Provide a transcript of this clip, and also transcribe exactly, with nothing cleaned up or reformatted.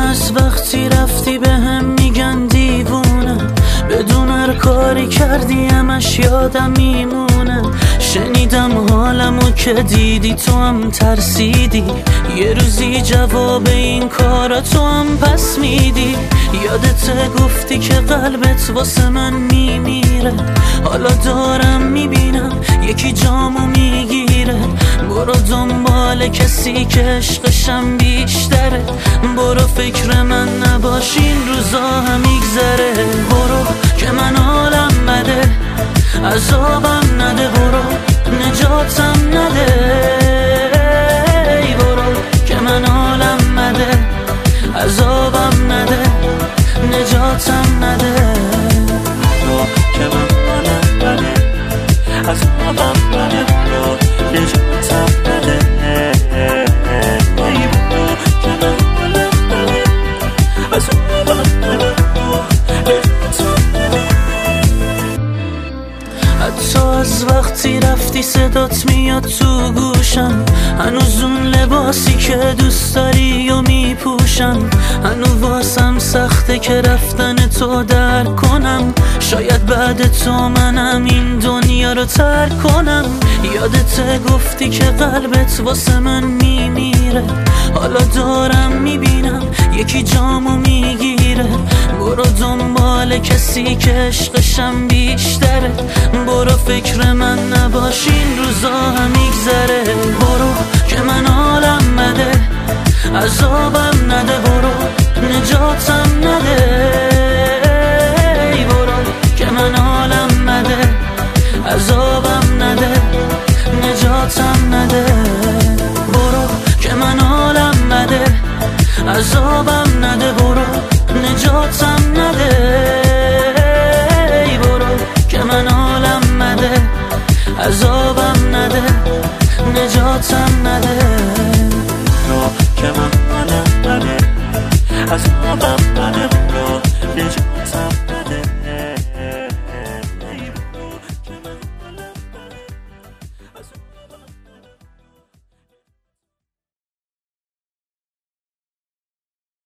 از وقتی رفتی به هم میگن دیوونه، بدون هر کاری کردی همش یادم میمونه. شنیدم حالمو که دیدی تو هم ترسیدی، یه روزی جواب این کارا تو هم پس میدی. یادت گفتی که قلبت واسه من میمیره، حالا دارم میبینم یکی جامو میگیره. برو دنبال کسی که عشقشم بیشتره، برو فکر من نباش این روزا هم میگذره. برو که من حالم بده، عذابم نده، برو نجاتم نده. برو که من حالم بده، عذابم نده، نجاتم نده. برو که من حالم بده، عذابم نده، برو نجاتم نده. برو که من حالم بده، عذابم نده، برو نجاتم نده. حتی از وقتی رفتی صدات میاد تو گوشم، هنوز اون لباسی که دوست داری و میپوشم. هنوز واسم سخته که رفتن تو درک کنم، شاید بعد تو منم این دنیا رو ترک کنم. یادت گفتی که قلبت واسه من میمیره، حالا دارم میبینم یکی جامو میگیره. برو دنبال کسی که عشقشم بیشتره، برو فکر من نباش این روزا هم میگذره. برو که من حالم بده، عذابم نده، برو نجاتم نده. برو که من حالم بده، عذابم نده، نجاتم نده. برو که من حالم بده، عذابم نده، برو نجاتم نده. برو که من حالم بده، عذابم نده، نجاتم نده. برو که من حالم بده، عذابم